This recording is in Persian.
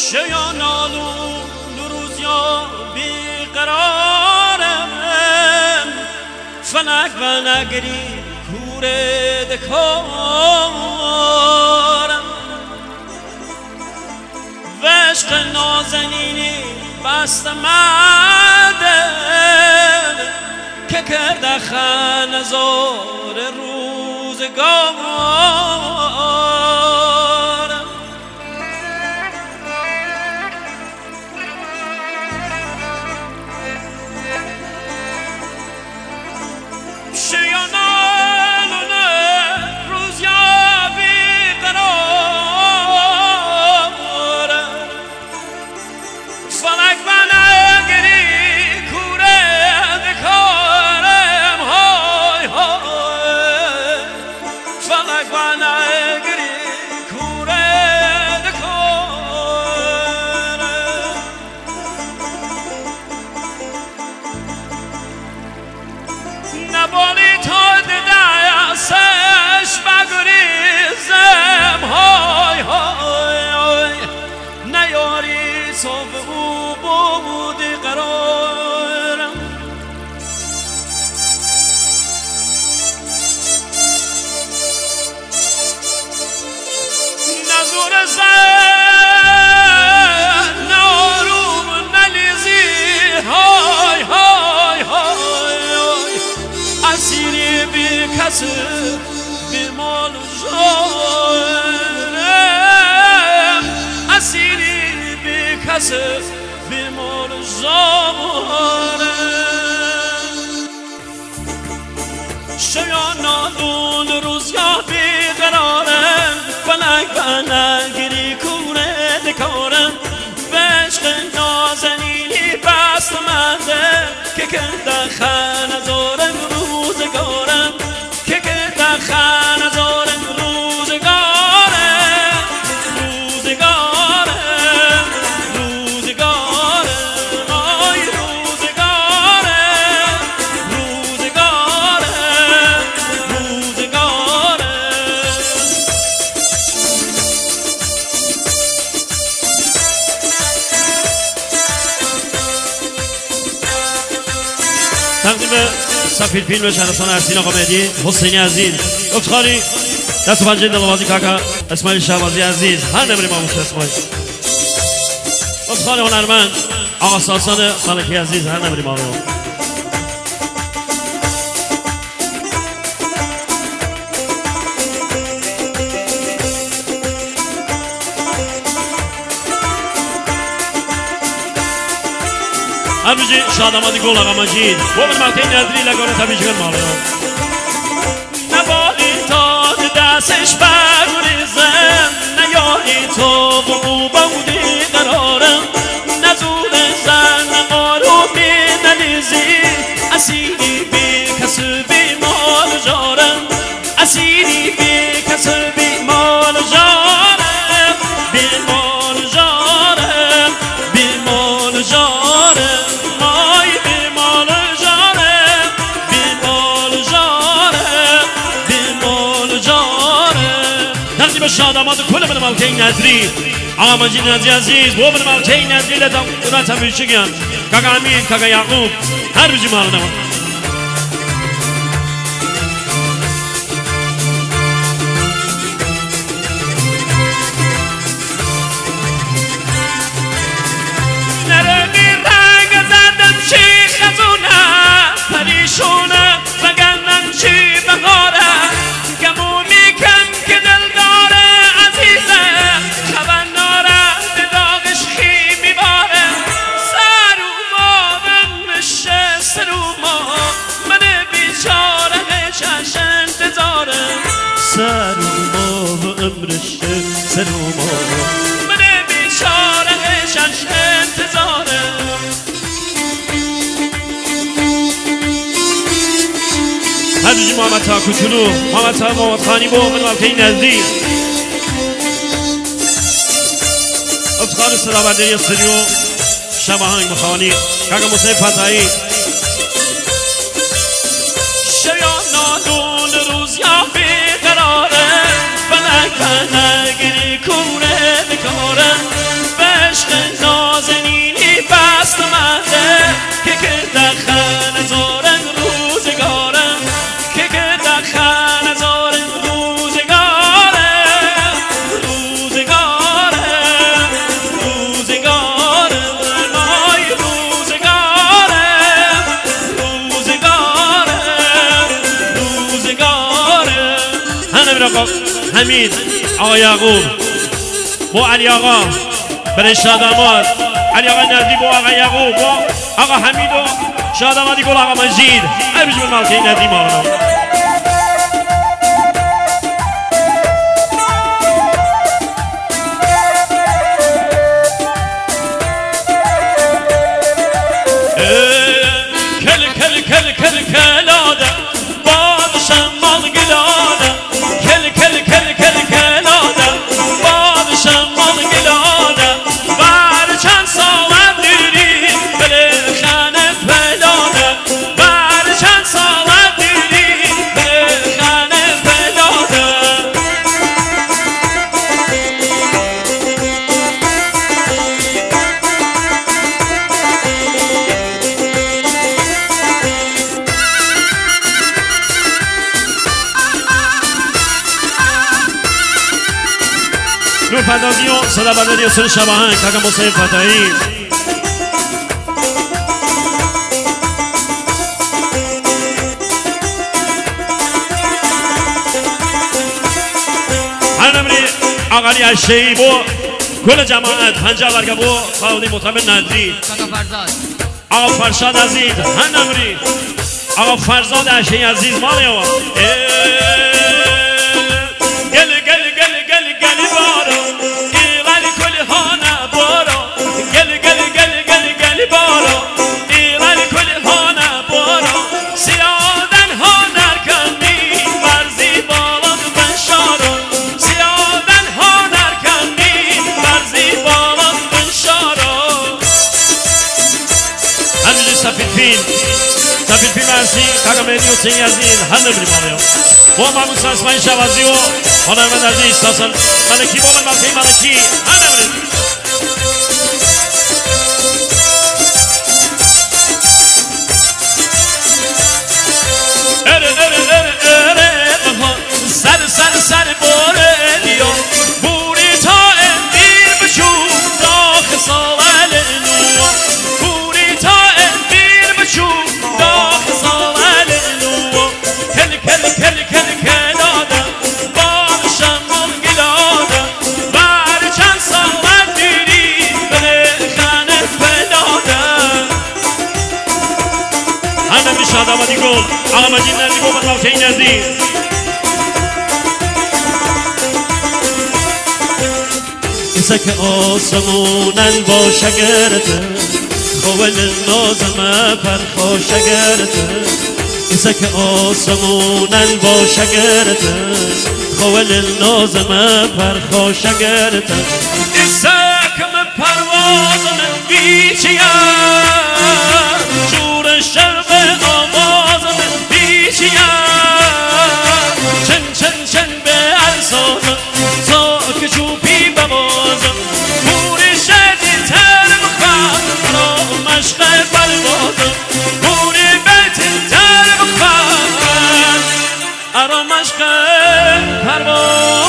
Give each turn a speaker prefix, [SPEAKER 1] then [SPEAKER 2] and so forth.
[SPEAKER 1] شیان آلون روز یا بیقرارم فلک و نگری کوره دکارم و عشق نازنینی بست مدن که کرده خنزار روزگارم شیانالون روز یا بیقرارم فلک و نگری کوره دکارم های های فلک و نگری کوره دکارم نبالی تا دستش بگریزم های های نیاری تو به او بودی قرارم نزور زن ناروم نلیزی های های های اسیری بی کسی بی مال جارم اسیری بی کسی بی مال جارم شیان آلون روز یا بیقرارم فلک و نگری کوره دکارم و عشق نازنینی بست مده که کرده خنزارم روزگارم که کرده خنزارم روزگارم روزگارم روزگارم آی روزگارم روزگارم روزگارم تقدیم سفیر فیلم شهرستان ارسین آقا مهدی حسینی عزیز افتخاری دست و پنجه دلوازی کاکا اسماعیل شهبازی عزیز هر نمری ماموس اسماعیل افتخار هنرمند آقا ساسان ملکی عزیز هر نمری ماموس هربیجی شادامادی گل آقا مجید و من مقطعی ندری لگانه تبیجگر مالم نبالی تا دستش بگریزم نیایی تو با او بودی قرارم نزول زن آرومی نلیزی اسیری بی کسی بی مال جارم اسیری بی کسی بی مال جارم بی مال جارم بی مال جارم شاداماد کل من ملکه ندری آقا مجید نزی عزیز و من ملکه ندری لدم دونت هم بیشگیم کاکا امین کاکا یعقوب هر بیجی مالو نمان نرمی رنگ زدم چی خزونه پریشونه بگنم چی بغاره گمو میکن که دل داره عزیزه خبر ناره به داغش خیمی باره سرو ما بشه سرو ما من بیچاره چش انتظارم سرو ما امرشه سرو ما من بیچاره چش انتظارم حجی محمد تا کوچولو محمد تا محمد خانی با من ملکه نزدی افتخار صدابرداری استودیو شب آهنگ مخوانی کاکا موسیقی فتحی شیان آلون روز یا بیقراره فلک و نگری کوره بکارم عشق نازنینی بست منده که دخن زارن روزگارم که دخن زارن روزگارم روزگارم روزگارم مای روزگارم روزگارم روزگارم همین آقا حمید آقا یعقوب با علی آقا برای شاداماد علی آقا نردی با آقا یعقوب با آقا حمید و شادامادی گل آقا مجید ای بجم الملکه نردی مانا کل کل کل کل کلاده بادشم مال گلاده کل کل کل کل کلاده بادشم مال گلاده بر چند ساعت دیدی بله خانه فلاده بر چند ساعت دیدی بله خانه فلاده نور پردازی و صدا برداری و سر شباهنگ کاکا مصطفی فتحی هر نمری آقای عشقی بو کل جماعت پنجا برگه بو خواهدی مطمئن ندری آقا فرشاد عزیز هر نمری آقا فرزاد عشقی عزیز مالی و گل گل گل گل گل بارو ایوال کل هانه بارو گل گل گل گل گل بارو ایوال کل هانه بارو سیادن هانر کنی برزی بالات بنشارو سیادن هانر کنی برزی بالات بنشارو همینجور سفید فیل مرسی کاکا مهدی حسینی عزیز هر نبری مالیم با محمود اسماعیل شوازی و هنرمند عزیز ساسن ملکی با ملکی ملکی هر نبری اره اره اره اره سر سر سر باره دیو بوری تا امیر بچون داخ ساول نو بوری تا امیر بچون داخ ساول نو کل کل کل کل کلاده بادشم مال گلاده بر چند ساعت دیدی بله خانه فلاده همه می شادامادی گل آقا مجید نردی با ملکه نردی ایسا که آسمونن با شگرته خوال نازمه پرخوا شگرته ایسا که آسمونن با شگرته خوال نازمه پرخوا شگرته ایسا که من پروازم بیچیم جور شرق آوازم بیچیم چن چن چن به ارزازم ساک چوبی ببازم بوری شدی تر بخواه را مشق بروازم بوری بیت تر بخواه را مشق پرواز